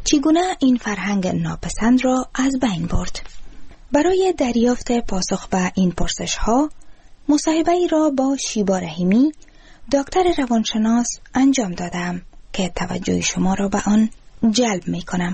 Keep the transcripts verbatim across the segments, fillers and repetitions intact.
چگونه این فرهنگ ناپسند را از بین برد؟ برای دریافت پاسخ به این پرسش ها مصاحبه ای را با شیبا رحیمی دکتر روانشناس انجام دادم که توجه شما را به آن جلب می کنم.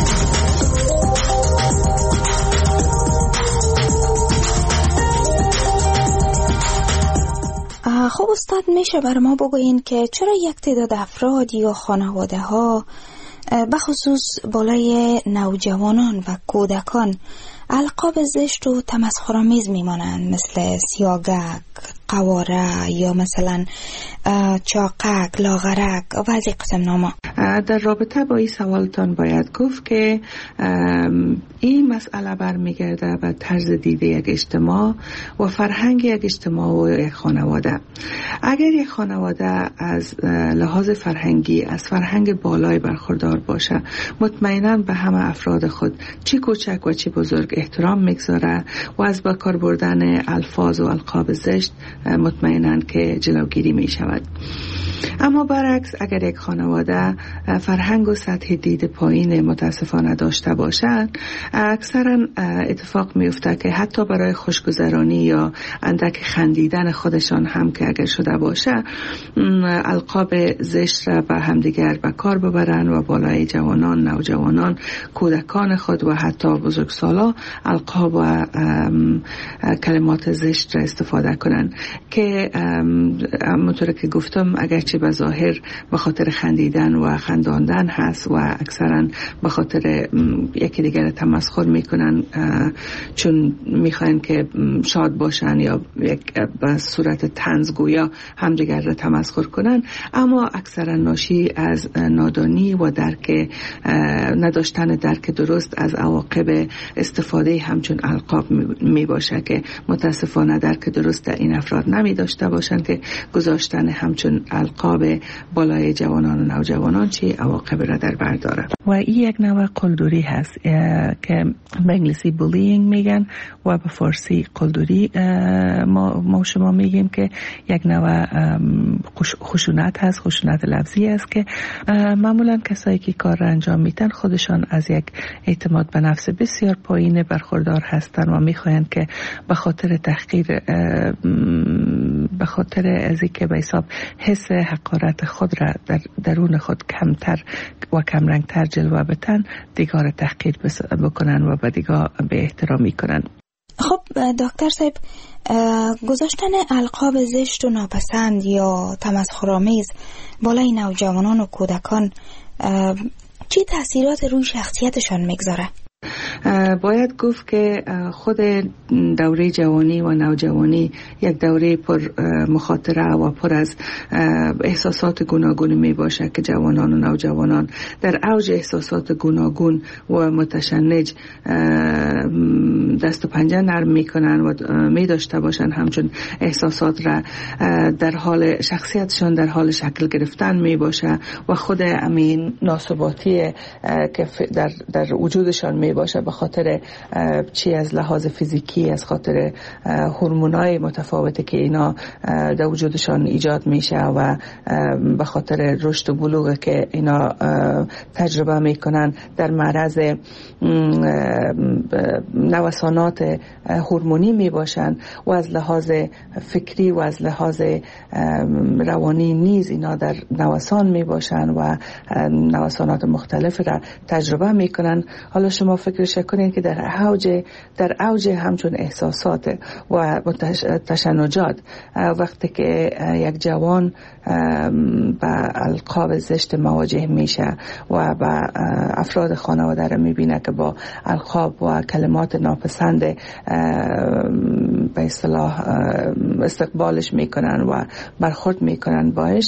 خب استاد، میشه بر ما بگوین که چرا یک تعداد افراد یا خانواده ها بخصوص بالای نوجوانان و کودکان القاب زشت و تمسخرآمیز میمانند، مثل سیاگک، قواره یا مثلا چاقک، لاغرک و از این قسم نامه؟ در رابطه با این سوالتان باید گفت که این مسئله برمیگرده به طرز دیده یک اجتماع و فرهنگ یک اجتماع و یک خانواده. اگر یک خانواده از لحاظ فرهنگی از فرهنگ بالای برخوردار باشه، مطمئناً به همه افراد خود چی کوچک و چی بزرگ احترام میگذاره و از با کار بردن الفاظ و القاب زشت مطمئناً که جلوگیری می شود. اما برعکس، اگر یک خانواده فرهنگ و سطح دید پایین متاسفانه داشته باشند، اکثرا اتفاق میفته که حتی برای خوشگذرانی یا اندک خندیدن خودشان هم که اگر شده باشه، القاب زشت را به همدیگر به کار ببرن و بالای جوانان، نوجوانان، کودکان خود و حتی بزرگسالا القاب و کلمات زشت را استفاده کنن که همونطور که گفتم اگرچه به ظاهر به خاطر خندیدن و خنداندن هست و اکثرا به خاطر یکی دیگر تمسخر میکنن چون میخواین که شاد باشن یا یک به صورت طنزگویا همدیگر را تمسخر کنن، اما اکثرا ناشی از نادانی و درک نداشتن درک درست از عواقب استفاده همچون القاب می باشه که متاسفانه درک درست در این افراد نمی داشته باشند که گذاشتن همچون القاب بالای جوانان و نوجوانان چی عواقب را در بر داره. و این یک نوع قلدری هست که به انگلیسی بولینگ میگن و به فارسی قلدری ما, ما شما میگیم که یک نوع خشونت هست، خشونت لفظی است که معمولا کسایی که کار را انجام میدن خودشان از یک اعتماد به نفس بسیار پایین برخوردار هستند و میخواین که به خاطر تحقیر، به خاطر از اینکه به حساب حس حقارت خود را در درون خود کمتر و کمرنگتر جلوه بدن، دیگر تحقیر بکنن و به دیگر به احترامی کنن. خب دکتر صاحب، گذاشتن القاب زشت و ناپسند یا تمسخرآمیز بالای نوجوانان و کودکان چی تأثیرات روی شخصیتشان میگذاره؟ باید گفت که خود دوره جوانی و نوجوانی یک دوره پر مخاطره و پر از احساسات گوناگون می باشه که جوانان و نوجوانان در اوج احساسات گوناگون و متشنج دست و پنجه نرم می کنن و می داشته باشن همچون احساسات را در حال شخصیتشان در حال شکل گرفتن می باشه و خود امین ناثباتی که در, در وجودشان می باشه به خاطر چی از لحاظ فیزیکی، از خاطر هورمونای متفاوتی که اینا در وجودشان ایجاد میشه و به خاطر رشد و بلوغ که اینا تجربه میکنن در معرض نوسانات هورمونی میباشن و از لحاظ فکری و از لحاظ روانی نیز اینا در نوسان میباشن و نوسانات مختلف را تجربه میکنن. حالا شما فکرش کنین که در اوج در اوج همچون احساسات و تشنجات وقتی که یک جوان با القاب زشت مواجه میشه و با افراد خانواده را میبینه که با القاب و کلمات ناپسند به اصطلاح استقبالش میکنن و برخورد میکنن باش،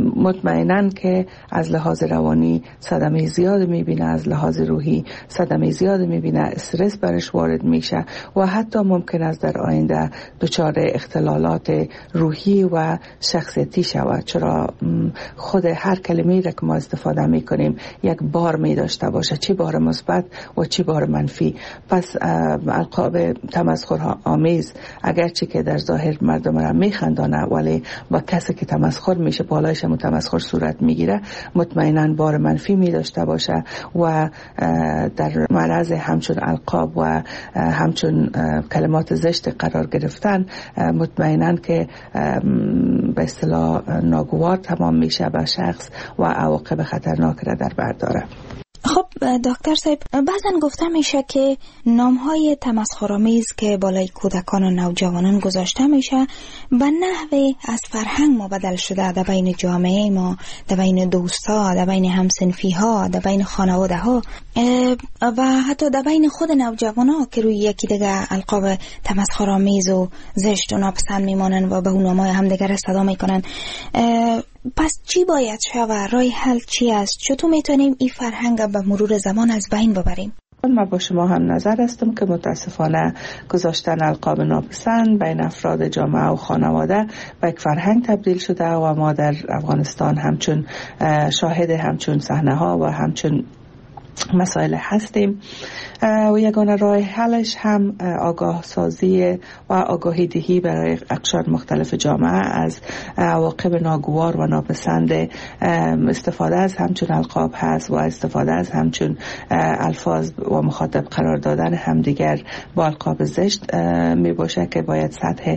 مطمئنن که از لحاظ روانی صدمه زیاد میبینه، از لحاظ روحی صدمه زیاد میبینه، استرس برش وارد میشه و حتی ممکن است در آینده دچار اختلالات روحی و شخصیتی شود، چرا خود هر کلمه‌ای را که ما استفاده میکنیم یک بار می داشته باشه، چی بار مثبت و چی بار منفی. پس القاب تمسخر آمیز اگرچه که در ظاهر مردم را میخندانه، ولی با کسی که تمسخر میشه بالایش هم تمسخر صورت میگیره، مطمئنا بار منفی می داشته باشه و در معرض همچون القاب و همچون کلمات زشت قرار گرفتن مطمئنا که به اصطلاح ناگوار تمام میشه به شخص و عواقب خطرناک را در بر داره. خب دکتر صاحب، بعضن گفته میشه که نامهای تمسخرآمیز که بالای کودکان و نوجوانان گذاشته میشه به نحوی از فرهنگ ما بدل شده در بین جامعه ما، در بین دوستا، در بین همسنفی ها، در بین خانواده ها و حتی در بین خود نوجوان ها که روی یکی دیگه القاب تمسخرآمیز و زشت و ناپسند میمانن و به اون نامهای همدیگر صدا میکنن. پس چی باید شود؟ راه حل چی است؟ چطور میتونیم این فرهنگ به مرور زمان از بین ببریم؟ من با شما هم نظر هستم که متاسفانه گذاشتن القاب ناپسند بین افراد جامعه و خانواده به یک فرهنگ تبدیل شده و ما در افغانستان همچون شاهد همچون صحنه ها و همچون مسائل هستیم و یگانه راه حلش هم آگاه سازی و آگاهی دهی برای اقشار مختلف جامعه از عواقب ناگوار و ناپسند استفاده از همچون القاب هست و استفاده از همچون الفاظ و مخاطب قرار دادن همدیگر با القاب زشت می باشه که باید سطح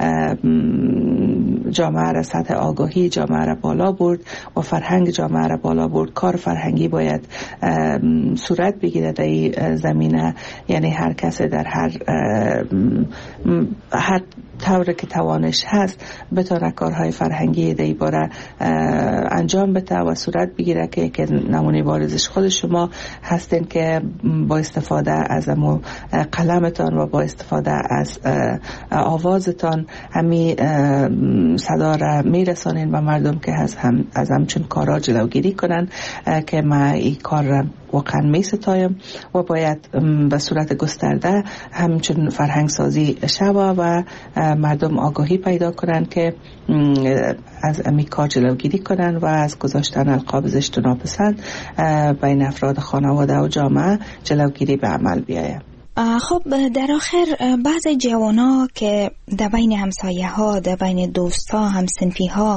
جامعه را، سطح آگاهی جامعه را بالا برد و فرهنگ جامعه را بالا برد. کار فرهنگی باید صورت بگیره در این زمینه، یعنی هر کسی در هر هر طور که توانش هست بتونه کارهای فرهنگی در این باره انجام بده و صورت بگیره که که نمونه بارزش خود شما هستین که با استفاده از امو قلمتان و با استفاده از آوازتان همی صدا را میرسانین به مردم که از هم از همچون کارا جلوگیری کنن که ما این کار را واقعا می ستایم و باید به صورت گسترده همچون فرهنگ سازی شوه و مردم آگاهی پیدا کنن که از امی کار جلوگیری کنن و از گذاشتن القاب زشت و ناپسند بین افراد خانواده و جامعه جلوگیری به عمل بیاید. خب در آخر بعض جوانا که در بین همسایه ها، در بین دوستا، همسنفی ها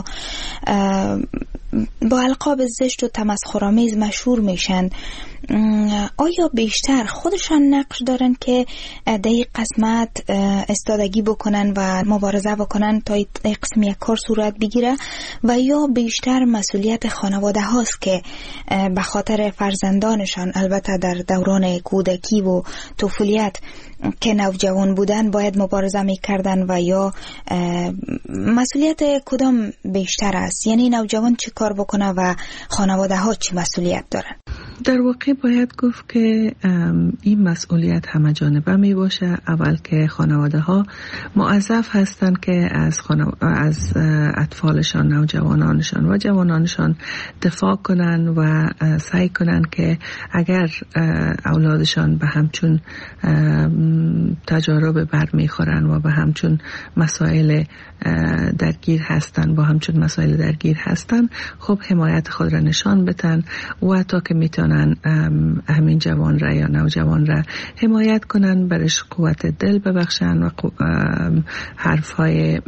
با القاب زشت و تمسخرآمیز مشهور میشن، آیا بیشتر خودشان نقش دارن که در این قسمت استادگی بکنن و مبارزه بکنن تا این قسم یک کار صورت بگیره و یا بیشتر مسئولیت خانواده هاست که به خاطر فرزندانشان، البته در دوران کودکی و طفولیت که نوجوان بودن، باید مبارزه میکردن و یا مسئولیت کدام بیشتر است؟ یعنی نوجوان چی کار بکنه و خانواده ها چی مسئولیت دارن؟ در واقع باید گفت که این مسئولیت همه جانبه می باشه. اول که خانواده ها موظف هستند که از, خانو... از اطفالشان، نوجوانانشان و جوانانشان دفاع کنن و سعی کنن که اگر اولادشان به همچون تجارب بر می خورن و به همچون مسائل درگیر هستن با همچون مسائل درگیر هستن، خب حمایت خود را نشان بدن و تا که میتونن همین جوان را یا نوجوان را حمایت کنن، برش قوت دل ببخشن و حرفهای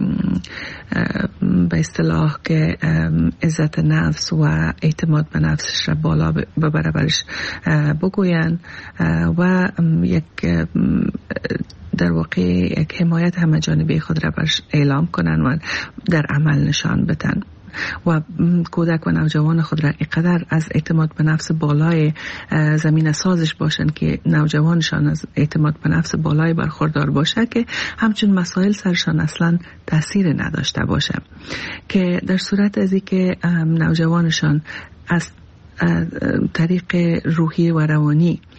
به اصطلاح که عزت نفس و اعتماد به نفسش را بالا ببره برش بگوین و یک در واقع یک حمایت همه جانبه خود را برش اعلام کنن و در عمل نشان بدن و کودک و نوجوان خود را اینقدر از اعتماد به نفس بالای زمین سازش باشن که نوجوانشان از اعتماد به نفس بالای برخوردار باشه که همچون مسائل سرشان اصلا تاثیر نداشته باشه، که در صورت از اینکه نوجوانشان از طریق روحی و روانی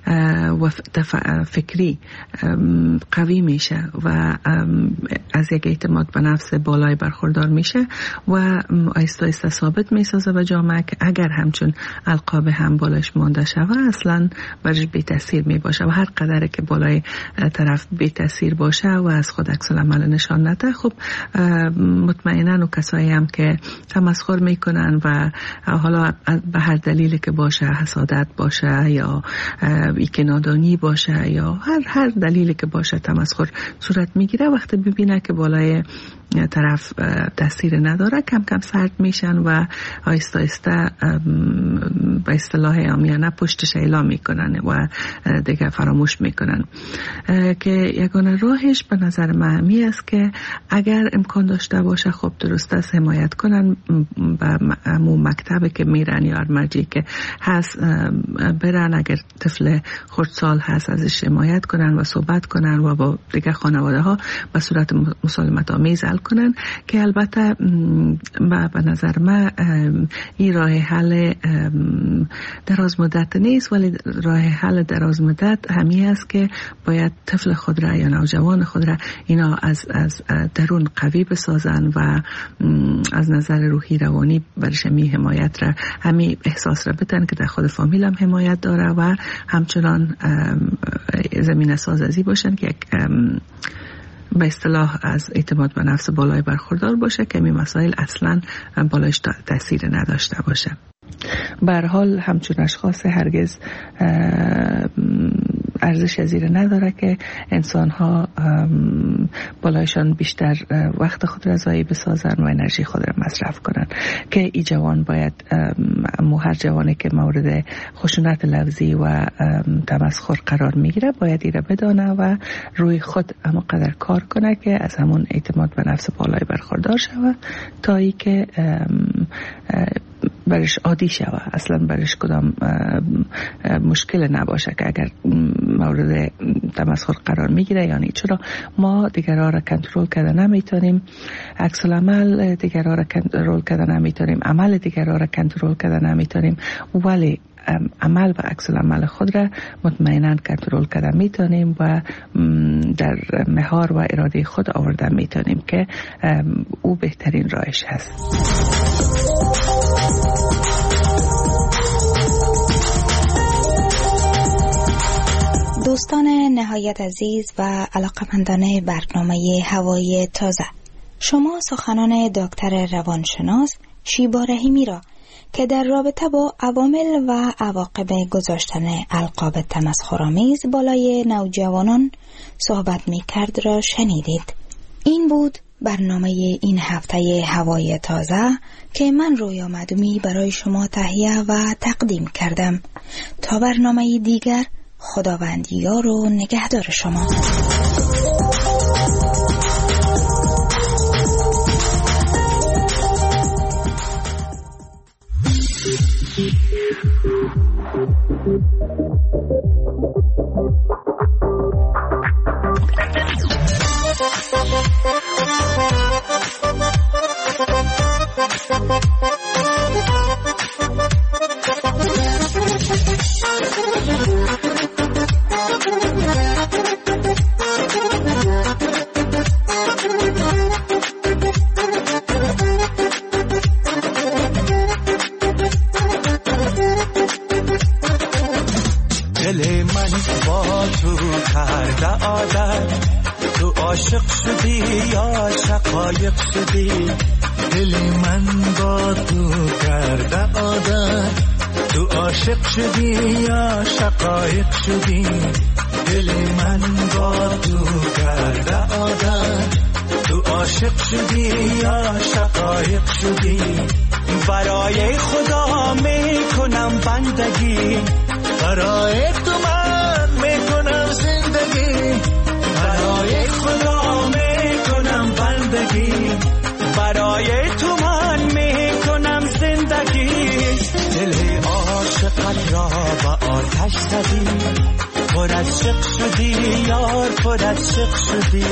و فکری قوی میشه و از یک اعتماد به نفس بالای برخوردار میشه و آیسته آیسته ثابت میسازه به جامعه که اگر همچون القاب هم بالایش مانده شود اصلا برش بی تاثیر می باشه و هر قدر که بالای طرف بی تاثیر باشه و از خود عکس العمل نشان نده، خب مطمئنا و کسایی هم که تمسخر میکنن و حالا به هر دلیلی که باشه، حسادت باشه یا ایکنادانی باشه یا هر هر دلیلی که باشه تمسخر صورت میگیره، وقتی ببینه که بالای طرف تاثیر نداره کم کم سرد میشن و آیسته آیسته به اصطلاح عامیانه پشتش اعلام میکنن و دیگه فراموش میکنن. که یگانه راهش به نظر من همی است که اگر امکان داشته باشه خب درست است حمایت کنن به همون مکتبی که میرن یا مرجعی که هست برن، اگر طفل خردسال هست ازش حمایت کنن و صحبت کنن و با دیگه خانواده ها به صورت مسالمت آمیز حل کنن که البته به نظر من این راه حل دراز مدت نیست، ولی راه حل دراز مدت همی است که باید طفل خود را یا نوجوان خود را اینا از از درون قوی بسازن و از نظر روحی روانی برش می حمایت را همی احساس را بتن که در خود فامیل هم حمایت داره و همچنان زمین سازی باشن که یک به اصطلاح از اعتماد به نفس بالای برخوردار باشه که این مسائل اصلا بالایش تاثیر نداشته باشه. به هر حال همچون اشخاص هرگز ارزش زیر نداره که انسان ها بالایشان بیشتر وقت خود را ضایع بسازن و انرژی خود را مصرف کنن، که ای جوان باید مو هر جوانی که مورد خشونت لفظی و تمسخر قرار میگیره باید ایره بدانه و روی خود اما قدر کار کنه که از همون اعتماد به نفس بالای برخوردار شود تا ای که برش عادی شوه، اصلا برش کدام مشکل نباشه که اگر مورد تمسخر قرار میگیره. یعنی چرا ما دیگرها را کنترل کرده نمیتونیم، عکس العمل دیگرها را کنترل کرده نمیتونیم، عمل دیگرها را کنترل کرده نمیتونیم، ولی عمل و عکس العمل خود را مطمئنا کنترل کرده میتونیم و در مهار و اراده خود آورده میتونیم که او بهترین راهش هست. دوستان نهایت عزیز و علاقمندان برنامه هوای تازه، شما سخنان دکتر روانشناس شیبا رحیمی را که در رابطه با عوامل و عواقب گذاشتن القاب تمسخرآمیز بالای نوجوانان صحبت می کرد را شنیدید. این بود برنامه این هفته هوای تازه که من رویا مدومی برای شما تهیه و تقدیم کردم. تا برنامه دیگر، خداوند یار و نگهدار شما. دل من با تو کرده عادت، تو عاشق شدی یا شقایق شدی. دل من با تو کرده عادت، تو عاشق شدی یا شقایق شدی. دل من با تو کرده عادت، تو عاشق شدی یا شقایق شدی. برای خدا میکنم بندگی، برای تو من میکنم زندگی. برای خدا میکنم بندگی، برای تو من میکنم زندگی. دل عاشقت را به آتش زدی، پر از شق شدی یار، پر از شق شدی.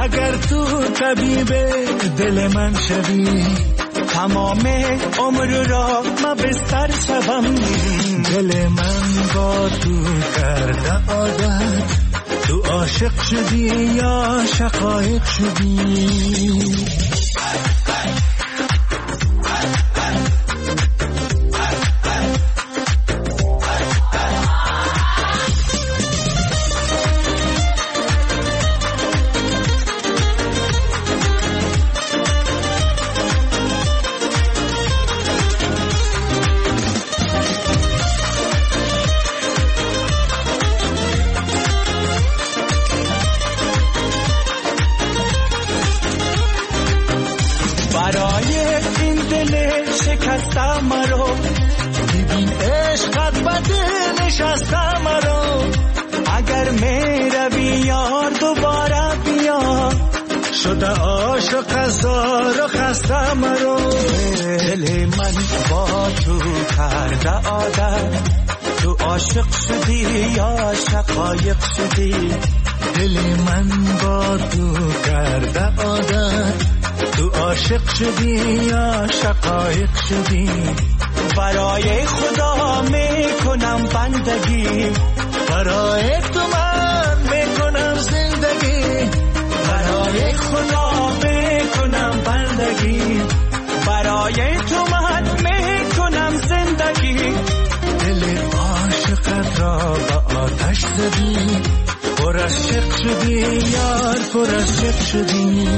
اگر تو طبیب دل من شوی تمام عمر را ما بستر شوم. دل من با تو کرده عادت، تو عاشق شدی یا شقایق شدی؟ ببین عشقت بده نشسته مرا، اگر میروی یار دوباره بیا، شده عاشق هزار و خسته مرا. دل من با تو کرده عادت، تو عاشق شدی یا شقایق شدی؟ دل من با تو کرده عادت، تو عاشق شدی یا شقایق شدی؟ برای خدا میکنم بندگی، برای تو من میکنم زندگی، برای خدا میکنم بندگی، برای تو من میکنم زندگی. دل عاشقت را با آتش زدی، پر از شق شدی یار، پر از شق شدی.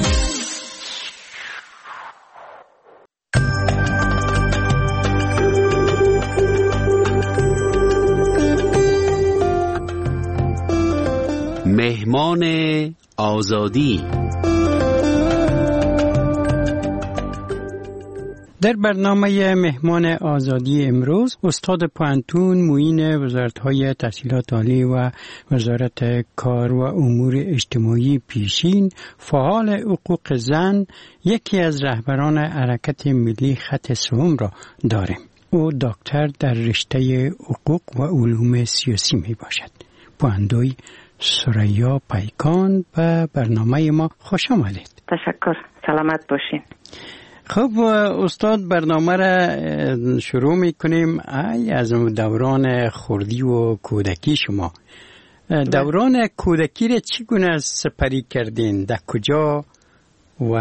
مهمان آزادی. در برنامه مهمان آزادی امروز استاد پوهنتون معین وزارت‌های تحصیلات عالی و وزارت کار و امور اجتماعی پیشین، فعال حقوق زن، یکی از رهبران حرکت ملی خط سوم را داریم. او دکتر در رشته حقوق و علوم سیاسی می باشد. پوهندوی سریا پیکان به برنامه ما خوش آمدید. تشکر، سلامت باشین. خب استاد، برنامه را شروع میکنیم از دوران خردی و کودکی شما. دوران کودکی را چگونه سپری کردین؟ در کجا؟ و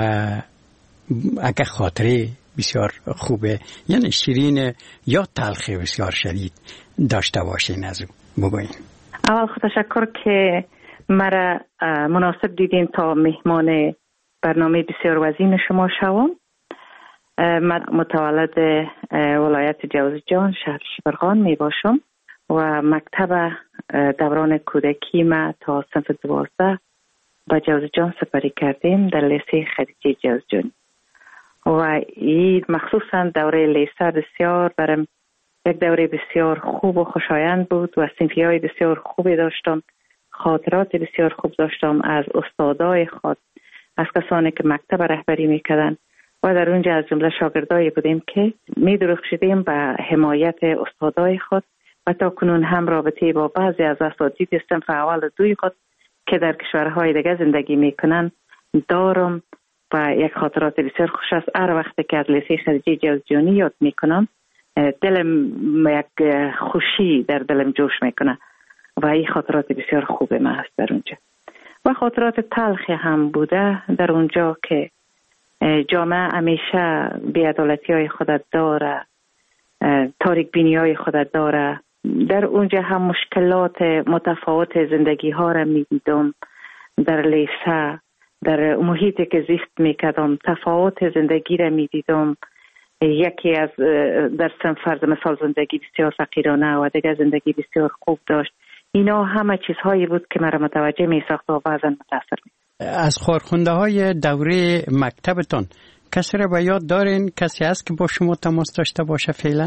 اگه خاطره بسیار خوبه، یعنی شیرین یا تلخ بسیار شدید داشته باشین، از او بگوین. اول خود تشکر که مرا مناسب دیدین تا مهمان برنامه بسیار وزین شما شوم. من متولد ولایت جوزجان شهر شبرغان می باشم و مکتب دوران کودکی ما تا صنف دوازده با جوزجان سپری کردیم در لیسه خدیجه جوزجان و این مخصوصا دوره لیسه بسیار برم یک دوره بسیار خوب و خوشایند بود و صنفی های بسیار خوبی داشتم، خاطرات بسیار خوب داشتم از استادای خود، از کسانی که مکتب رهبری میکردن و در اونجا از جمله شاگردایی بودیم که می‌درخشیدیم به حمایت استادای خود و تا کنون هم رابطه با بعضی از اساتید صنف اول دوی خود که در کشورهای دیگه زندگی میکنن دارم و یک خاطرات بسیار خوش است. هر وقتی که از لیسه خدیجه جوزجانی یاد میکنم دلم یک خوشی در دلم جوش میکنه و این خاطرات بسیار خوب ما هست در اونجا. و خاطرات تلخی هم بوده در اونجا که جامعه همیشه بی‌عدالتی های خودت داره، تاریک بینی های خودت داره. در اونجا هم مشکلات متفاوت زندگی ها را می دیدم، در لیسه، در محیطی که زیست می کردم تفاوت زندگی را می دیدم. یکی از در صنف فرض مثال زندگی بسیار فقیرانه و دیگر زندگی بسیار خوب داشت. اینا همه چیزهایی بود که مرا متوجه می ساخت و بعضا متاثر می. از خارخونده های دوره مکتبتان کسی را به یاد دارین؟ کسی هست که با شما تماس داشته باشه فعلا؟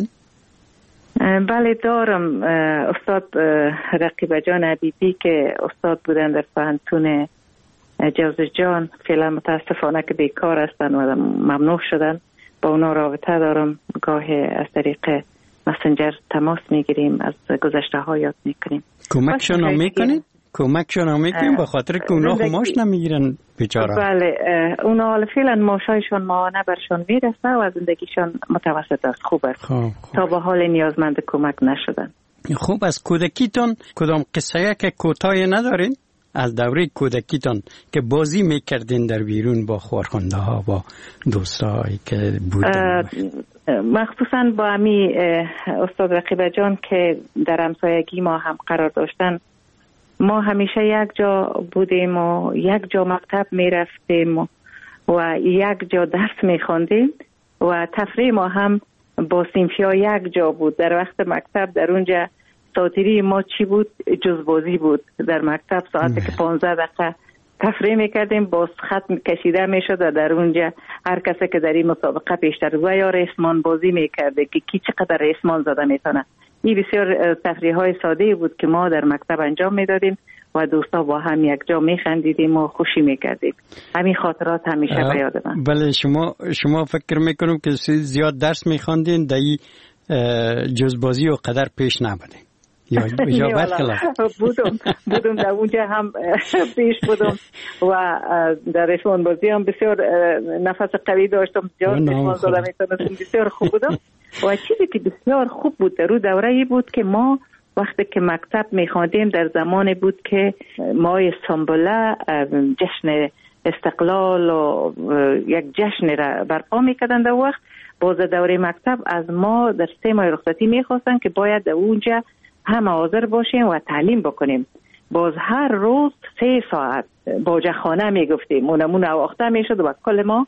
بله دارم. استاد رقیب جان عبیدی که استاد بودن در پوهنتون جوزجان، فعلا متاسفانه که بیکار هستن و ممنوع شدن، با اونا رابطه دارم. گاهی از طریق مسنجر تماس میگیریم، از گذشته ها یاد میکنیم. کمکشون میکنید؟ کمکشون هم میکنیم به خاطر که اونا خماش نمیگیرن بیچاره. بله اونا حالا فعلا ماشایشون ماهانه برشون میرسه و زندگیشون متوسط است، خوب است. خوب خوب. تا به حال نیازمند کمک نشدن. خوب. از کودکیتون کدام قصه که کوتاه ندارین؟ از دوره کودکیتون که بازی میکردین در بیرون با خورخنده ها با دوستایی که بودن، مخصوصا با امی استاد رقیبه جان که در همسایگی ما هم قرار داشتن، ما همیشه یک جا بودیم و یک جا مکتب میرفتیم و یک جا درس میخواندیم و تفریح ما هم با صنفی ها یک جا بود. در وقت مکتب در اونجا ساعتری ما چی بود؟ جز بازی بود. در مکتب ساعتی که پانزده دقیقه تفریح میکردیم، باز خط کشیده میشد و در اونجا هر کسی که در این مسابقه پیشتر و یا ریسمان بازی میکرده که کی چقدر ریسمان زده میتونه. این بسیار تفریح های ساده بود که ما در مکتب انجام میدادیم و دوستا با هم یک جا میخندیدیم و خوشی میکردیم. همین خاطرات همیشه به یاد من. بله شما شما فکر میکنم که زیاد درس میخواندین در این جز بازی و قدر پیش نبودین یا یا برخلاف؟ بودم بودم در اونجا هم پیش بودم و در ریسمان بازی هم بسیار نفس قوی داشتم، جا ریسمان زده میتونستم، بسیار خوب بودم. و چیزی که بسیار خوب بود در اون دوره ای بود که ما وقتی که مکتب میخواندیم در زمان بود که ماه سنبله جشن استقلال و یک جشن را برپا میکردن. در وقت باز دوره مکتب از ما در سه ماه رخصتی میخواستن که باید در اونجا هم حاضر باشیم و تعلیم بکنیم. باز هر روز سه ساعت باجه خانه میگفتیم، اونمون اواخته میشد و کل ما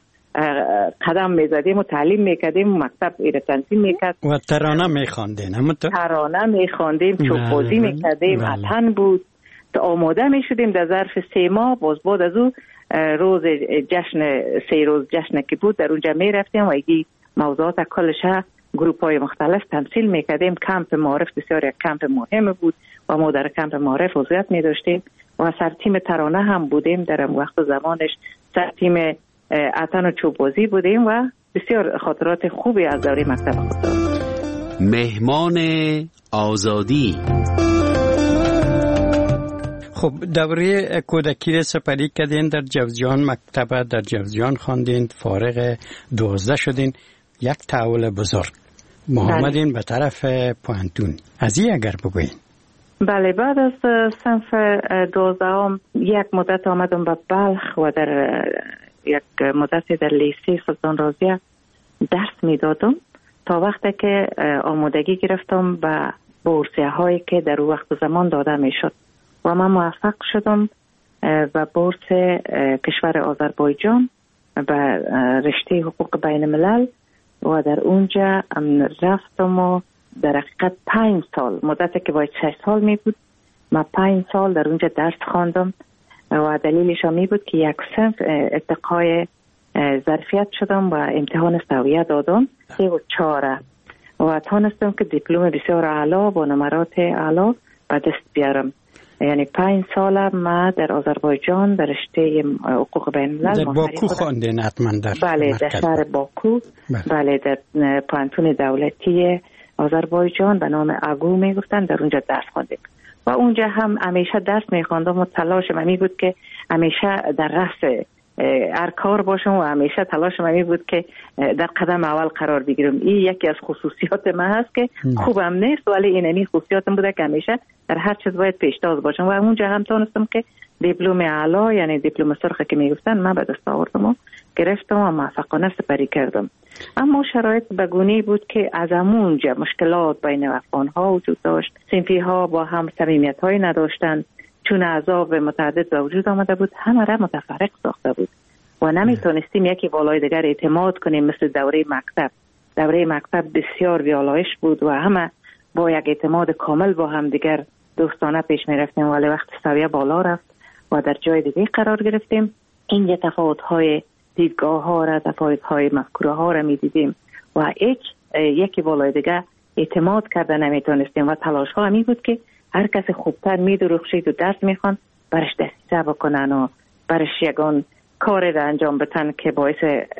قدم میزدیم و تعلیم میکردیم و مکتب ایره تنظیم میکرد و ترانه میخواندیم ترانه میخواندیم چوب بازی میکردیم، اتن بود. آماده میشدیم در ظرف سه ماه. باز بعد از او روز جشن سه روز جشن که بود در اونجا میرفتیم و ایگی موضوعات کلش گروپ های مختلف تمثیل میکردیم. کمپ معارف بسیار یک کمپ مهم بود و ما در کمپ معارف عضویت میداشتیم و سر تیم ترانه هم بودیم. در وقت زمانش سر تیم اتن و چوب بازی بودیم و بسیار خاطرات خوبی از دوره مکتب خود دارم. مهمان آزادی. خب دوره کودکی را سپری کردین، در جوزجان مکتب در جوزجان خواندین، فارغ دوازده شدین، یک تحول بزرگ محمدین به طرف پوانتون. از این اگر بگوین. بله بعد از صنف دوازدهم یک مدت آمدم به بلخ و در یک مدتی در لیسه سلطان رازیه درس میدادم تا وقتی که آمادگی گرفتم به بورسیه هایی که در وقت زمان داده میشد و من موفق شدم به بورس کشور آذربایجان به رشته حقوق بین الملل و در اونجا رفتم و در حقیقت پنج سال مدتی که باید شش سال می بود من پنج سال در اونجا درس خواندم و دلیلش می بود که یک صنف ارتقای ظرفیت شدم و امتحان سویه دادم سه و چهاره و تانستم که دیپلم بسیار اعلا با نمرات اعلا به دست بیارم. یعنی پنج سال ما در آذربایجان در رشته حقوق بین الملل در باکو خواندین حتما؟ در بله در شهر باکو. بله, بله در پوانتون دولتی آذربایجان به نام اگو می گفتن، در اونجا درس خواندیم و اونجا هم همیشه درس می خواندم و تلاش من می بود که همیشه در رأس هر کار باشم و همیشه تلاش من می بود که در قدم اول قرار بگیرم. این یکی از خصوصیات من هست که خوبم نیست ولی این این خصوصیاتم بوده که همیشه در هر چیز باید پیشتاز باشم و اونجا هم تونستم که دیپلم اعلا یعنی دیپلم سرخ که می گفتن من به دست آوردم و گرفتم و موفقانه سپری کردم. اما شرایط بگونی بود که از همونجا مشکلات بین افغان‌ها وجود داشت، صنفی ها با هم صمیمیت های نداشتند، چون عذاب متعدد به وجود آمده بود، همه را متفرق ساخته بود و نمیتونستیم یکی بالای دیگر اعتماد کنیم. مثل دوره مکتب دوره مکتب بسیار بیالایش بود و همه با یک اعتماد کامل با هم دیگر دوستانه پیش می رفتیم، ولی وقت سویه بالا رفت و در جای دیگه قرار گرفتیم این تفاوت های دیدگاه ها را تفاوت های مفکوره ها را می دیدیم و یک یکی بالای دیگه اعتماد کرده نمیتونستیم و تلاش ها می بود که هر کس خوبتر می درخشید و درس می خوان برش دستیزه بکنن و برش یگان کار را انجام بتن که باعث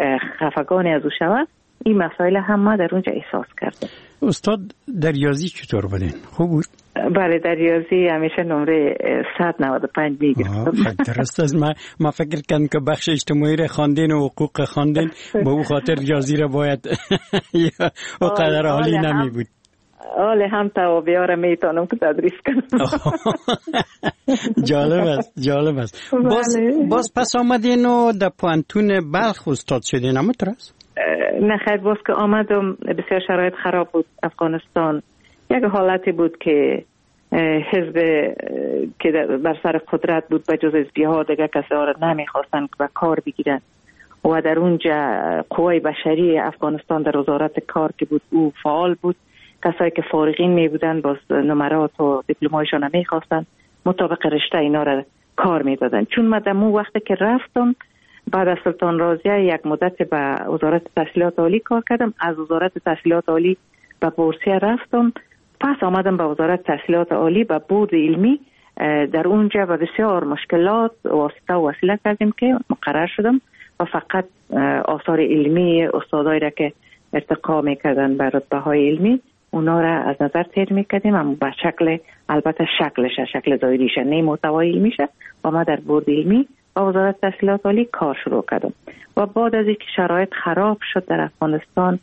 خفگانی از او شود. این مسائل هم ما در اونجا احساس کردیم. استاد در ریاضی چطور بودین؟ خوب بود؟ بله در ریاضی همیشه نمره صد و نود و پنج میگیرم. درست است. ما ما فکر کردم که بخش اجتماعی را خواندین و حقوق خواندین به او خاطر ریاضی را باید او قدر عالی نمی بود. آله هم توابعه را میتونم که تدریس کنم. جالب است جالب است. باز باز پس آمدین و در پوانتون بلخ استاد شدین همونطور است؟ نه خیر، باز که آمدم بسیار شرایط خراب بود افغانستان. یک حالتی بود که حزب که بر سر قدرت بود به جز حزبی ها دیگه کسی ها را نمیخواستن که کار بگیرن و در اونجا قوای بشری افغانستان در وزارت کار که بود او فعال بود. کسایی که فارغین می بودن باز نمرات و دیپلمایشان نمیخواستن، مطابق رشته اینا را کار میدادن. چون من در اون وقتی که رفتم بعد از سلطان رازیه یک مدت به وزارت تحصیلات عالی کار کردم. از وزارت تحصیلات عالی به بورسیه رفتم، پس آمدم به وزارت تحصیلات عالی به بورد علمی. در اونجا به بسیار مشکلات واسطه و وسیله کردیم که مقرر شدم و فقط آثار علمی استادایی را که ارتقا میکردن به رتبه های علمی اونا را از نظر تیر میکردیم، اما به شکل البته شکلش شکل ظاهریش نه محتوای علمیشه. و ما در بورد علمی و وزارت تحصیلات عالی کار شروع کردم و بعد از اینکه شرایط خراب شد در افغانستان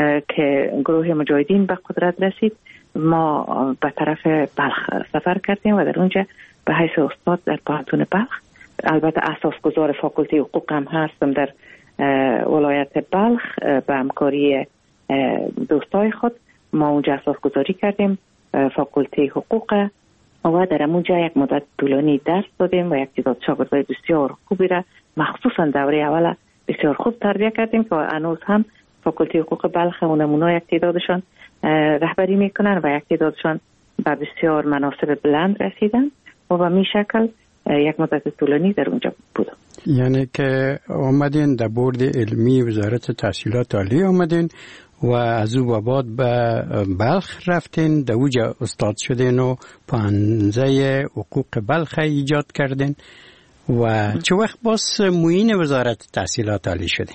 که گروه مجاهدین به قدرت رسید، ما به طرف بلخ سفر کردیم و در اونجا به حیث استاد در پوهنتون بلخ، البته اساسگزار فاکولته حقوق هم هستم در ولایت بلخ، به همکاری دوستای خود ما اونجا اساسگذاری کردیم فاکولته حقوق و در اونجا یک مدت طولانی درس دادیم و یک تعداد شاگردای بسیار خوبی را مخصوصا دوره اول بسیار خوب تربیت کردیم که هنوز هم فاکولته حقوق بلخ و نمونه یک تعدادشان رهبری میکنن و یک تعدادشان به بسیار مناصب بلند رسیدن و به می شکل یک مدت طولانی در اونجا بودم. یعنی که آمدین در بورد علمی وزارت تحصیلات عالی آمدین و از او به بعد به بلخ رفتین، در اونجا استاد شدین و پانزه حقوق بلخ ایجاد کردین و چه وقت باز معین وزارت تحصیلات عالی شدین؟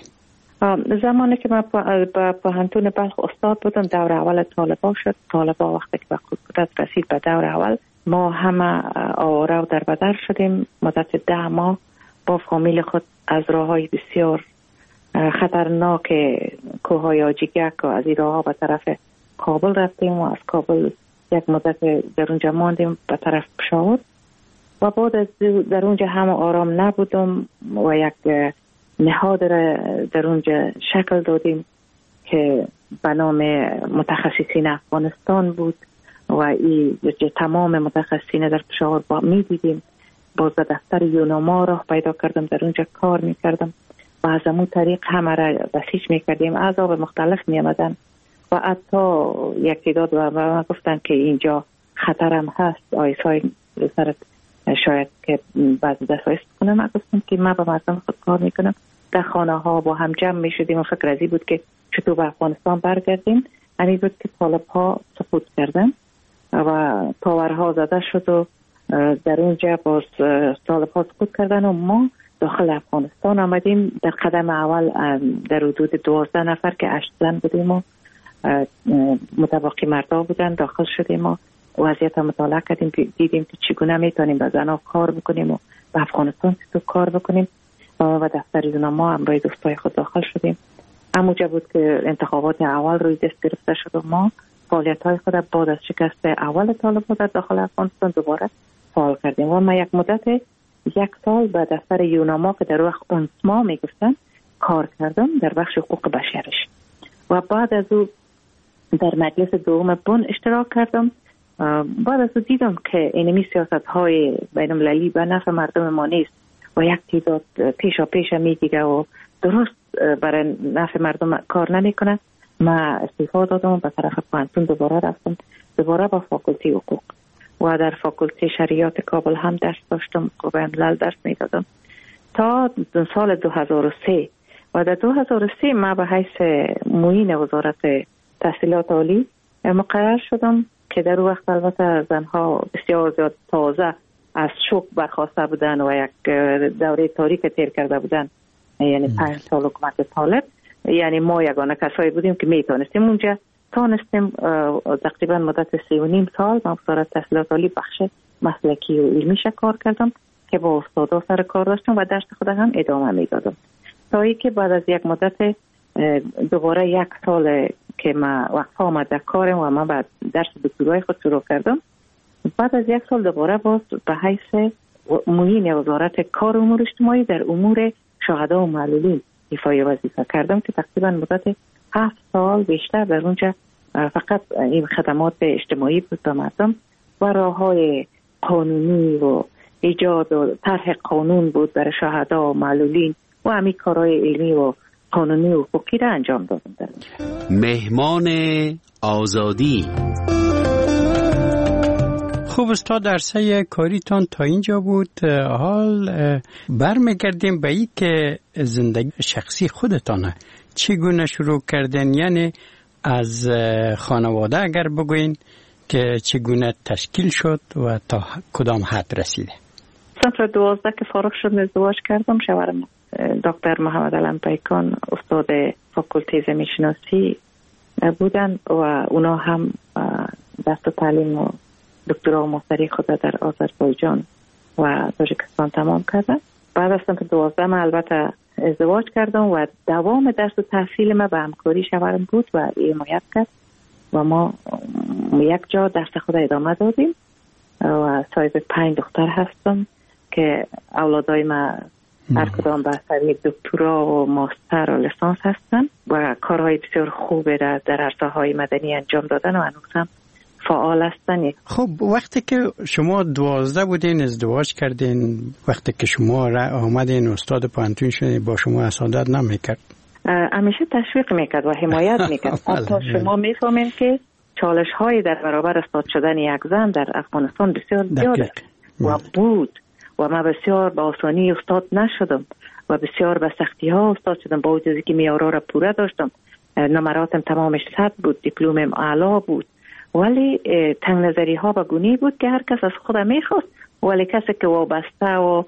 زمانی که من با پوهنتون بلخ استاد بودم دور اول طالبا شد. طالبا وقتی که به قدرت رسید به دور اول ما همه آواره و در بدر شدیم. مدت ده ماه با فامیل خود از راه های بسیار خطرناک کوههای آجیگک و از این راه ها به طرف کابل رفتیم و از کابل یک مدت در اونجا ماندیم به طرف پشاور و بعد از در اونجا هم آرام نبودم و یک نهاد را در اونجا شکل دادیم که به نام متخصصین افغانستان بود و این تمام متخصصین در پشاور با می دیدیم. باز به دفتر یوناما راه پیدا کردم، در اونجا کار می کردم و از همون طریق همه را بسیج می کردیم. اعضاب مختلف می آمدن و حتی یک تعداد و من گفتن که اینجا خطرم هست، آیسای سرت شاید که بعض دست کنم. من گفتم که من با مردم خود کار می کنم. در خانه ها با هم جمع می شدیم و فکر ازی بود که چطور به افغانستان برگردیم. همین بود که طالب ها سقوط کردن و پاورها زده شد و در اونجا باز طالب ها سقوط کردن و ما داخل افغانستان آمدیم. در قدم اول در حدود دوازده نفر که هشت زن بودیم و متباقی مردا بودن داخل شدیم و وضعیت مطالعه کردیم، دیدیم که چگونه میتونیم با زنها کار بکنیم و به افغانستان چطور کار بکنیم و دفتر یوناما هم برای دوستای خود داخل شدیم. همونجا بود که انتخابات اول روی دست گرفته شد و ما فعالیت های خود بعد از شکست اول طالبان در داخل افغانستان دوباره فعال کردیم و ما یک مدت یک سال به دفتر یوناما که در وقت اونسما میگفتن کار کردم در بخش حقوق بشرش و بعد از او در مجلس دوم بن اشتراک کردم. بعد از او دیدم که اینمی سیاست های بین المللی به نفع مردم ما نیست و یک تعداد پیشا پیشا میگیره و درست برای نفع مردم کار نمیکنه. ما استعفا دادم و به طرف پوهنتون دوباره رفتم، دوباره با فاکولته حقوق و در فاکولته شریعت کابل هم درس داشتم، قوه ملل درس میدادم تا سال دو هزار و سه و در دو هزار و سه ما به حیث معین وزارت تحصیلات عالی مقرر شدم که در وقت البته زنها بسیار زیاد تازه از شوک برخواسته بودن و یک دوره تاریک تیر کرده بودن، یعنی پنج سال حکومت طالب. یعنی ما یگانه کسایی بودیم که میتونستیم اونجا تانستیم تقریبا مدت سی و نیم سال من وزارت تحصیلات عالی بخش مسلکی و علمی کار کردم که با استادا سر کار داشتم و درس خود هم ادامه میدادم تا ای که بعد از یک مدت دوباره یک سال که ما وقفه آمد در کارم و من بعد درس دکترای خود شروع کردم. بعد از یک سال دوباره باز به حیث معین وزارت کار و امور اجتماعی در امور شهدا و معلولین ایفای وظیفه کردم که تقریبا مدت هفت سال بیشتر در اونجا فقط این خدمات اجتماعی بود به مردم و راههای قانونی و ایجاد و طرح قانون بود برای شهدا و معلولین و همین کارهای علمی و قانونی و حقوقی را انجام دادم در اونجا. مهمان آزادی. خوب استاد، عرصه کاریتان تا اینجا بود. حال برمیگردیم به این که زندگی شخصی خودتانه چگونه شروع کردن، یعنی از خانواده اگر بگوین که چگونه تشکیل شد و تا کدام حد رسیده. سال دوازده که فارغ شدم ازدواج کردم. شوهرم دکتر محمد علم پیکان استاد فاکولته زمین شناسی بودن و اونا هم دست تعلیم و دکترا و ماستری خود در آذربایجان و تاجیکستان تمام کردن. بعد از سال دوازده من البته ازدواج کردم و دوام درس و تحصیل ما به همکاری شوهرم بود و حمایت کرد و ما یک جا درس خود ادامه دادیم و صاحب پنج دختر هستم که اولادای ما هر کدام به سوی دکترا و ماستر و لیسانس هستن و کارهای بسیار خوبی را در عرصه های مدنی انجام دادن و هنوز هم فعال هستن. خب وقتی که شما دوازده بودین ازدواج کردین، وقتی که شما آمدین استاد پانتون شدین، با شما حسادت نمیکرد؟ همیشه تشویق میکرد و حمایت میکرد. حتی شما میفهمین که چالش های در برابر استاد شدن یک زن در افغانستان بسیار زیاده و بود و من بسیار با آسانی استاد نشدم و بسیار به سختی ها استاد شدم، با وجودی که معیارها را پوره داشتم، نمراتم تمامش صد بود، دیپلمم اعلی بود، ولی تنگ نظری ها به گونه‌ای بود که هر کس از خودم میخواست ولی کسی که وابسته و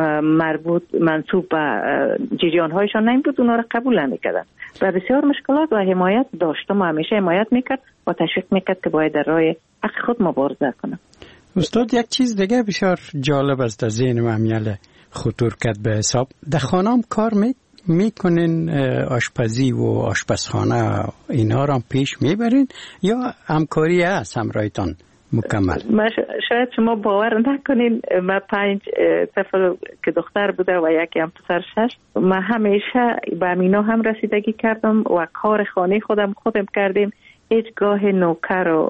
مربوط منصوب به جریان هایشان نمی بود اونا را قبول نمیکردن و بسیار مشکلات و حمایت داشتم و همیشه حمایت میکرد و تشویق میکرد که باید در راه حق خود مبارزه کنم. استاد یک چیز دیگه بسیار جالب است در ذهن من خطور کرد به حساب، در خانم کار می میکنین آشپزی و آشپزخانه اینا را پیش میبرین یا همکاری هست همراهتان مکمل؟ شاید شما باور نکنین من پنج طفل که دختر بوده و یکی هم پسر شش، من همیشه به امینا هم رسیدگی کردم و کار خانه خودم خودم کردیم، هیچگاه نوکر و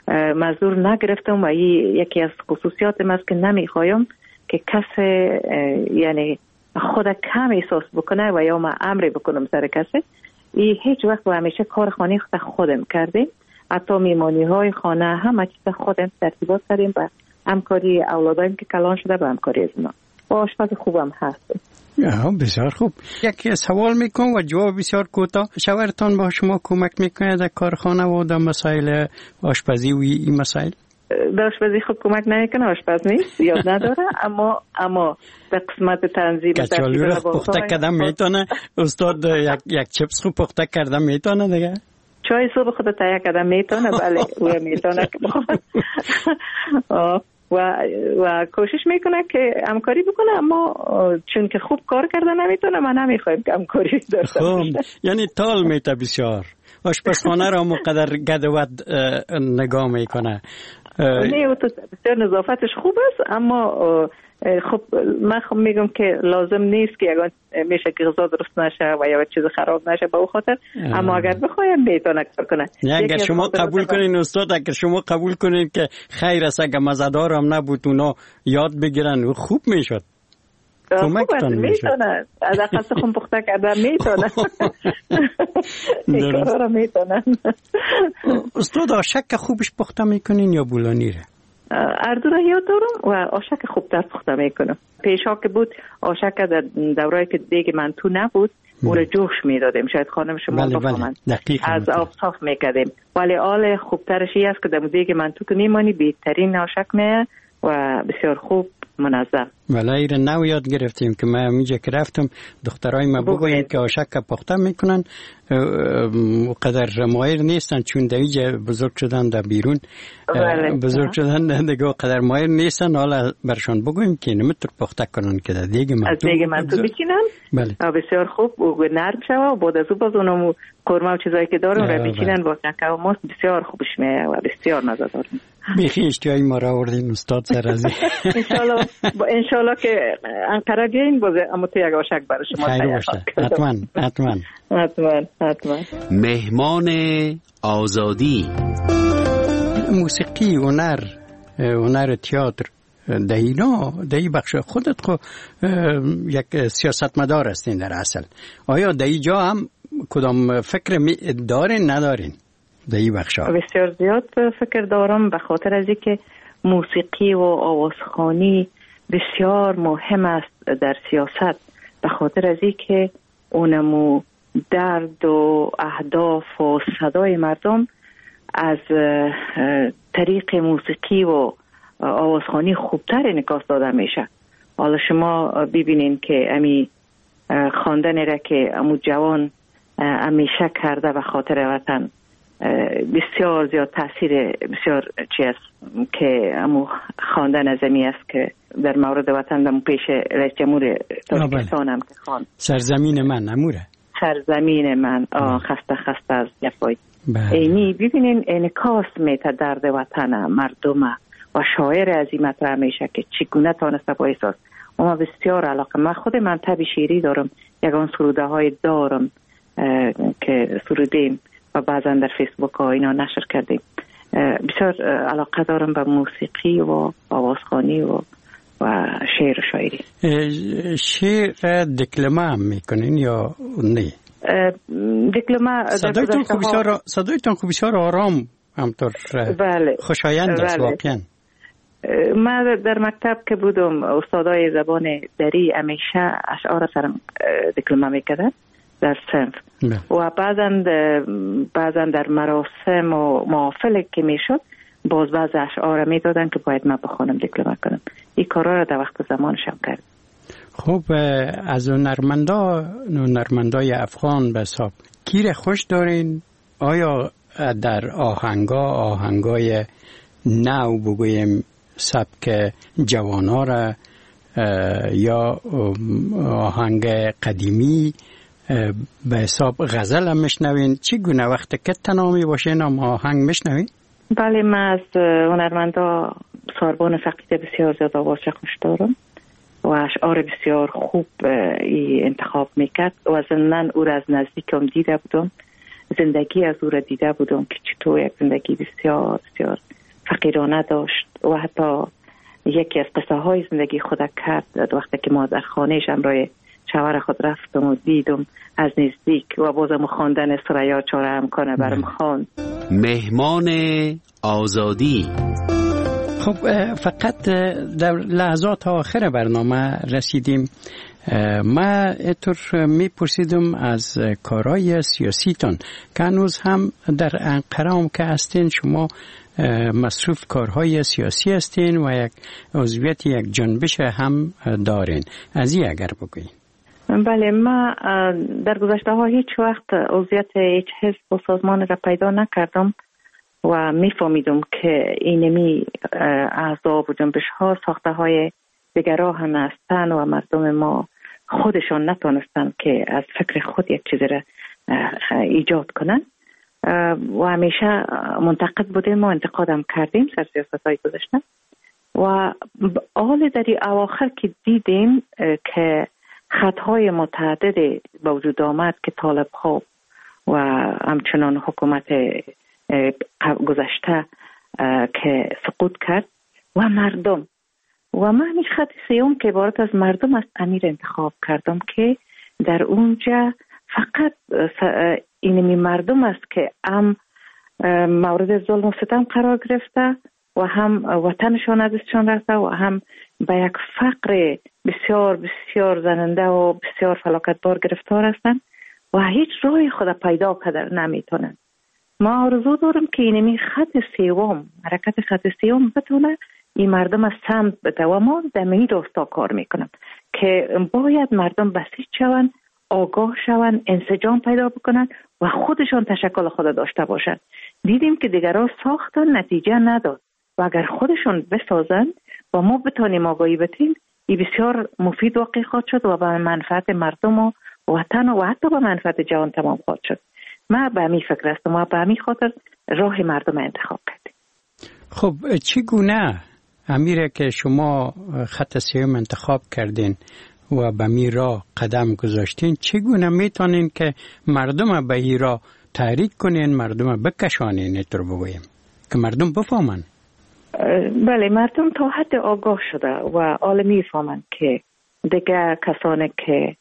مزدور نگرفتم و یکی از خصوصیات من است که نمیخوایم که کسی یعنی خود کم احساس بکنه و یا من امری بکنم سر کسی. ای هیچ وقت و همیشه کار خانه خود خودم کردیم، حتی میمانی های خانه همه چیز خودم ترتیبات کردیم و همکاری اولادایم که کلان شده به همکاری از اونا و آشپز خوبم هست. بسیار خوب. یک سوال میکنم و جواب بسیار کوتاه. شوهرتان با شما کمک میکنه در کارخانه و در مسائل آشپزی و این مسائل؟ در آشپزی خود کمک نمیکنه، آشپز نیست، یاد نداره، اما اما در قسمت تنظیم کچالو رو پخته کردن میتونه استاد؟ یک یک چپس خوب پخته کردن میتونه دیگه؟ چای صبح خود تهیه کردن میتونه، بله او میتونه که بخواد و و کوشش میکنه که همکاری بکنه، اما چون که خوب کار کردن نمیتونه من نمیخوایم که همکاری داشته باشه. یعنی تال میته بسیار آشپزخانه را مقدر گدوت نگاه میکنه. نه او تو بسیار نظافتش خوب است، اما خب من خب میگم که لازم نیست که یگان میشه که غذا درست نشه و یا چیز خراب نشه به او خاطر، اما اگر بخوایم میتونه کار کنه. نه اگر شما قبول کنین استاد، اگر شما قبول کنین که خیر است اگر مزه‌دار هم نبود اونا یاد بگیرن و خوب میشد. کمکتون میتونه از اقصا خون پخته کردن میتونه این کارا را میتونن. استاد آشک خوبش پخته میکنین یا بولانی را؟ اردو را یاد دارم و آشک خوبتر پخته میکنم. پیشا که بود آشک در دورایی که دیگه منتو نبود او را جوش میدادیم، شاید خانم شما بفهمند، از آب صاف میکردیم، ولی آل خوبترش این است که در دیگه منتو که میمانی بهترین آشک میه و بسیار خوب منظم. ولی ایره نو یاد گرفتیم که من میجه که رفتم دخترای ما بگویم که آشک پخته میکنن و قدر مایر نیستن چون در اینجا بزرگ شدن در بیرون بزرگ شدن دیگه قدر مایر نیستن. حالا برشان بگویم که نمیتر پخته کنن که در دیگه من از دیگه من تو بچینن. بله. بسیار خوب و نرم شوه و بعد از او باز اونمو قرمه و چیزایی که دارم را بچینن با کنکه و ماست بسیار خوبش میه و بسیار مزه دارم. بیخی اشتیایی ما را آوردین استاد سرازی. انشالله انشالله که انقره بیاین باز اما تو یک آشک برای شما تیار کنم. حتما حتما حتما حتما. مهمان آزادی. موسیقی، هنر، هنر تئاتر در اینا در این بخش خودت خو یک سیاستمدار هستین در اصل. آیا در اینجا هم کدام فکر دارین ندارین در این بخش ها؟ بسیار زیاد فکر دارم به خاطر از اینکه موسیقی و آوازخوانی بسیار مهم است در سیاست، به خاطر از اینکه اونمو درد و اهداف و صدای مردم از طریق موسیقی و آوازخوانی خوبتر انعکاس داده میشه. حالا شما ببینین که امی خواندن را که امو جوان همیشه کرده به خاطر وطن بسیار زیاد تاثیر بسیار چی است که امو خواندن از امی است که در مورد وطن دمو پیش رئیس جمهور تاجیکستان هم که خواند سرزمین من اموره سرزمین من خسته خسته از جفای اینی. ببینین انعکاس میته درد وطن مردم و شاعر از این مطرح میشه که چگونه تانسته با احساس. و ما بسیار علاقه من خود من تبی شیری دارم، یگان سروده های دارم که سرودیم و بعضا در فیسبوک ها اینا نشر کردیم. بسیار علاقه دارم به موسیقی و آوازخوانی و و شعر و شاعری. شعر دکلمه هم میکنین یا نه؟ دکلمه صدایتون خوب بسیار صدایتون خوب بسیار آرام همطور بله. خوشایند است بله. واقعا. من در مکتب که بودم استادای زبان دری همیشه اشعار سرم دکلمه میکردن در صنف و بعضا بعضا در مراسم و محافل که میشد باز بعض اشعار میدادن که باید من بخونم دکلمه کنم. این کارا را در وقت زمانشم کرد. خب از هنرمندا هنرمندای افغان به حساب کیر خوش دارین؟ آیا در آهنگا آهنگای نو بگویم سبک جوانا را یا آهنگ قدیمی به حساب غزل هم میشنوین؟ چی گونه وقت که تنامی باشین هم آهنگ میشنوین؟ بله من از هنرمندا ساربان فقیده بسیار زیاد آواز خوش دارم و اشعار بسیار خوب ای انتخاب میکرد و ضمناً او را از نزدیکم دیده بودم، زندگی از او را دیده بودم که چطور یک زندگی بسیار بسیار فقیرانه داشت و حتی یکی از قصه های زندگی خود کرد وقتی که ما در خانهش همراه شوهر خود رفتم و دیدم از نزدیک و بازم خواندن سریا چاره هم کنه برم خواند. مهمان آزادی. خب فقط در لحظات آخر برنامه رسیدیم. ما اتر میپرسیدم از کارهای سیاسیتان که هنوز هم در انقره هم که هستین شما مصروف کارهای سیاسی هستین و یک عضویت یک جنبش هم دارین. از این اگر بگوین. بله ما در گذشته ها هیچ وقت عضویت هیچ حزب و سازمان را پیدا نکردم و میفهمیدم که اینمی احزاب و جنبش ها ساخته های دیگرها هم هستن و مردم ما خودشان نتونستن که از فکر خود یک چیزی را ایجاد کنن و همیشه منتقد بودیم و انتقادم کردیم سر سیاست های گذشته و حال در این اواخر که دیدیم که خطهای متعدد به وجود آمد که طالب ها و همچنان حکومت گذشته که سقوط کرد و مردم و من همیشه خط سیوم که عبارت از مردم است امیر انتخاب کردم که در اونجا فقط اینمی مردم است که هم مورد ظلم و ستم قرار گرفته و هم وطنشان از دستشان رفته و هم به یک فقر بسیار بسیار زننده و بسیار فلاکتبار گرفتار هستند و هیچ راهی خود پیدا کردن نمیتونن. ما آرزو دارم که اینمی خط سیوم حرکت خط سیوم بتونه این مردم از سمت بده و ما در این راستا کار میکنم که باید مردم بسیج شوند، آگاه شوند، انسجام پیدا بکنن و خودشان تشکل خود داشته باشن. دیدیم که دیگران ساختن نتیجه نداد و اگر خودشان بسازن و ما بتانیم آگاهی بدیم، این بسیار مفید واقع خواهد شد و به منفعت مردم و وطن و حتی به منفعت جهان تمام خواهد شد. ما به همین فکر هستم و به همین خاطر راه مردم انتخاب کردیم. خب چگونه امیره که شما خط سیوم انتخاب کردین و به می راه قدم گذاشتین، چگونه میتونین که مردم به این راه تحریک کنین، مردم بکشانین، اینطور بگویم که مردم بفهمن؟ بله، مردم تا حد آگاه شده و حالا میفهمن که دیگه کسانی که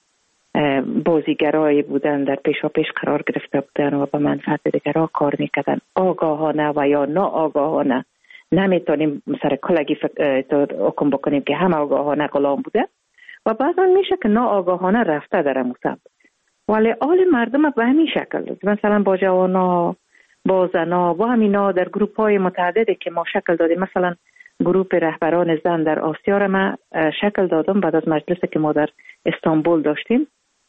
بازیگرایی بودن در پیشا پیش قرار گرفته بودن و به منفعت دیگران کار میکردن، آگاهانه و یا ناآگاهانه. نمیتونیم سر کلگی حکم بکنیم که همه آگاهانه غلام بوده و بعضا میشه که ناآگاهانه رفته در مصب. ولی آل مردم به همین شکل، مثلا با جوانا، با زنا، با همینا در گروپ های متعددی که ما شکل دادیم، مثلا گروپ رهبران زن در آسیا را ما شکل دادم بعد از مجلسی که ما در استانبول داشتیم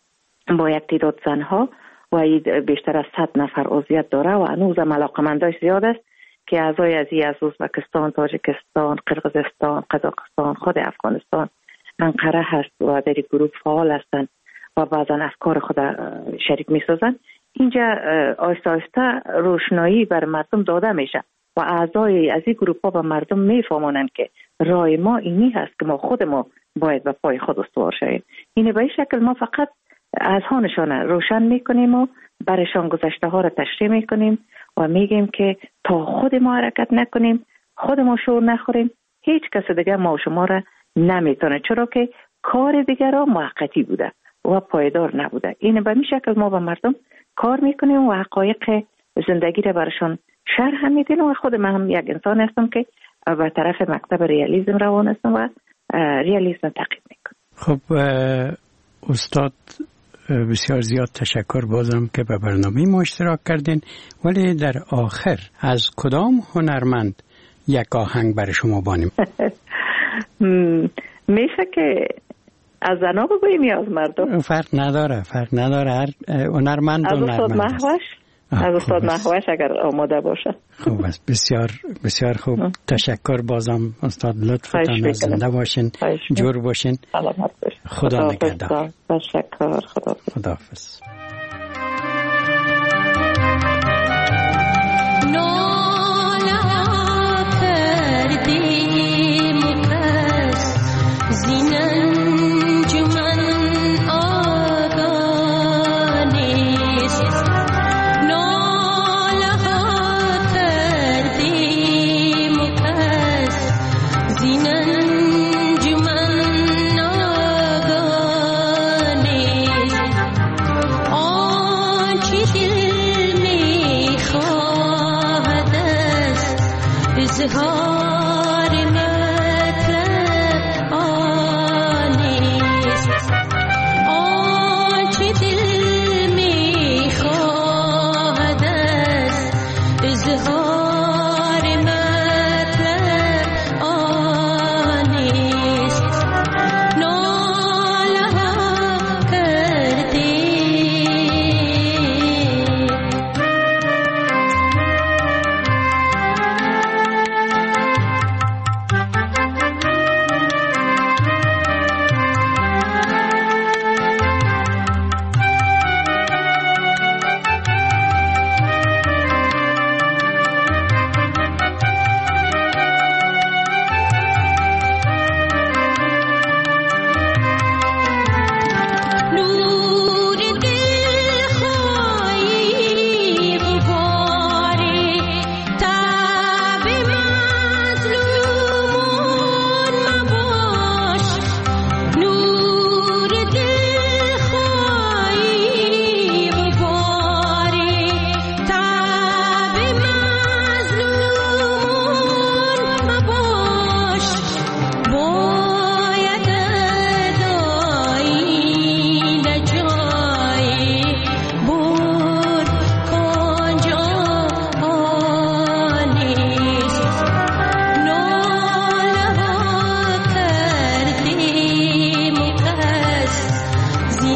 با یک تعداد زنها و بیشتر از صد نفر عضویت داره و هنوز هم علاقمنداش زیاد است که اعضای از از ازبکستان، تاجیکستان، قرقیزستان، قزاقستان، خود افغانستان، انقره هست و در گروه فعال هستند و بعضا افکار خود شریک می سازن. اینجا آهسته آهسته روشنایی بر مردم داده میشه و اعضای از این گروه ها به مردم میفهمونن که رای ما اینی هست که ما خود ما باید به پای خود استوار شویم. اینه به این شکل ما فقط از هانشان روشن میکنیم و برشان گذشته ها را تشریح میکنیم و میگیم که تا خود ما حرکت نکنیم، خود ما شور نخوریم، هیچ کس دیگه ما و شما را نمیتونه، چرا که کار دیگران موقتی بوده و پایدار نبوده. این به این شکل ما به مردم کار میکنیم و حقایق زندگی را برشان شرح میدیم و خود من هم یک انسان هستم که به طرف مکتب ریالیسم روان هستم و ریالیسم تعقیب میکنم. خب استاد بسیار زیاد تشکر بازم که به برنامه ما اشتراک کردین، ولی در آخر از کدام هنرمند یک آهنگ برای شما بانیم؟ میشه که از زنا بگوییم یا از مردم؟ فرق نداره، فرق نداره، هر هنرمند از استاد محوش. از استاد محوش اگر آماده باشه. خوب است، بسیار بسیار خوب. تشکر بازم استاد، لطفتان زنده باشین، جور باشین. سلامت باشین. خدا نگهدار. تشکر. خدا خداحافظ.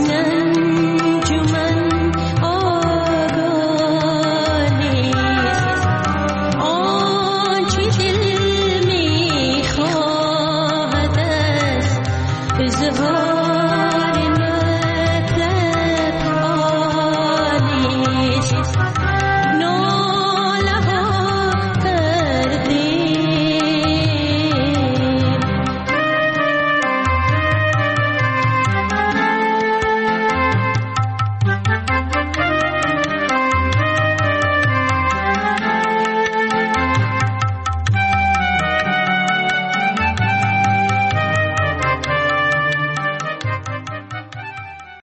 نه